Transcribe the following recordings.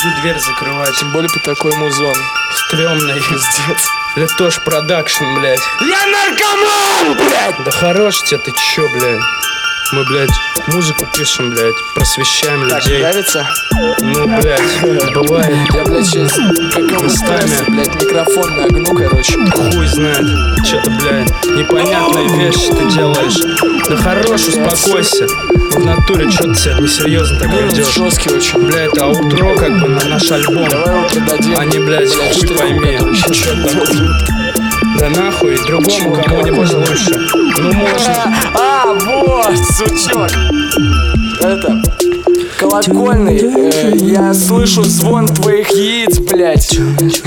дверь закрывать. Тем более по такой музон. Стрёмный. Пиздец. Летош продакшн, блядь. Я наркоман, блядь! Да хорош тебе, ты чё, блядь? Мы, блядь, музыку пишем, блядь, просвещаем Так, людей. нравится? Ну, блядь, бывает. Я, блядь, сейчас какого стресса, блядь, микрофон нагну, короче. Хуй знает, что-то, блядь, непонятные вещи ты делаешь. Да хорош, успокойся. В натуре, что ты себя несерьезно так ведешь? Жесткий очень. Блядь, это аутро как бы на наш альбом. Давай утро дадим. Они, блядь, хуй штрих, пойми, который щас что делать. такое. Да нахуй, другому кому-нибудь лучше. Ну можно. Вот, сучок. Это... Колокольный, я слышу звон твоих яиц, блядь.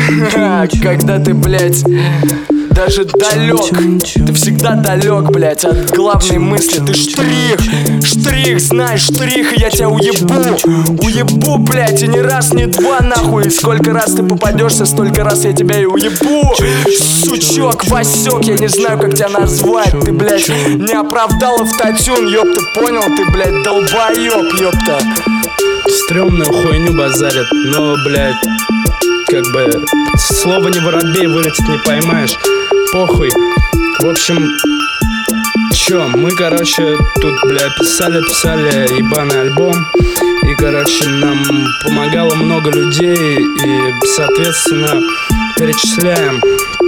Когда ты, блядь, даже далек. Ты всегда далек, блядь, от главной мысли. Ты штрих, знаешь, штрих, и я тебя уебу, блядь, и не раз, не два, нахуй. И сколько раз ты попадешься, столько раз я тебя и уебу. Сучок, Васек, я не знаю, как тебя назвать. Ты, блядь, не оправдал автотюн, ёпта, понял? Ты, блядь, долбоёб, ёпта. Стрёмную хуйню базарят, но, блядь, как бы слово не воробей, вылетит не поймаешь. Похуй. В общем, чё, мы, короче, тут, блядь, писали ебаный альбом. И, короче, нам помогало много людей. И, соответственно, перечисляем.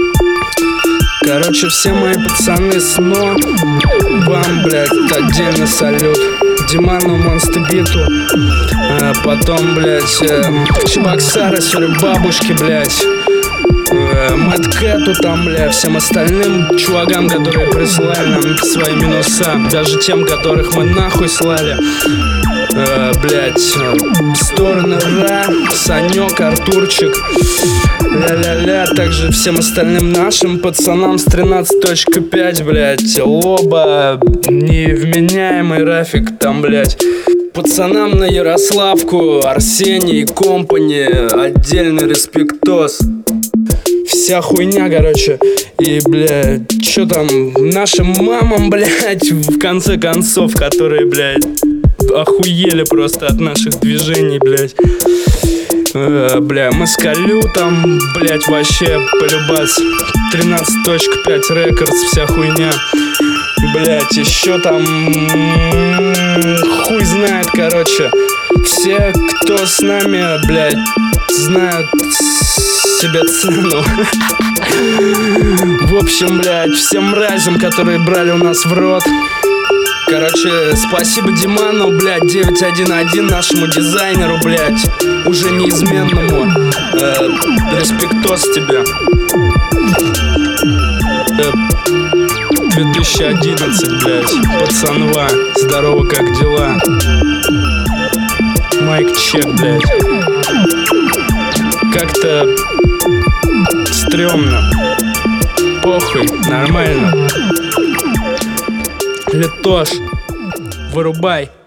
Короче, все мои пацаны с НО. Вам, блядь, отдельно салют. Диману, Монстебиту. Потом, блядь, Чебоксары, сори, бабушки, блядь. Мэтт Кэту там, бля, всем остальным чувакам, которые присылали нам свои минуса. Даже тем, которых мы нахуй слали. Блять, стороны Ра, Санек, Артурчик, ля-ля-ля. Также всем остальным нашим пацанам с 13.5, блять, Лоба, невменяемый Рафик там, блять. Пацанам на Ярославку, Арсений, Компани, отдельный респектос. Вся хуйня, короче. И, блядь, чё там, нашим мамам, блядь, в конце концов, которые, блядь, охуели просто от наших движений, блядь. Бля, Москалю там, блядь, вообще полюбас. 13.5 рекордс, вся хуйня. Блядь, еще там хуй знает, короче. Все, кто с нами, блядь, знают себе цену. В общем, блядь, всем мразям, которые брали у нас в рот. Короче, спасибо Диману, блядь, 911, нашему дизайнеру, блядь, уже неизменному. Респектос тебе. 2011, блядь, пацанва, здорово, как дела? Майк чек, блядь. Как-то стрёмно. Похуй, нормально. Летош, вырубай.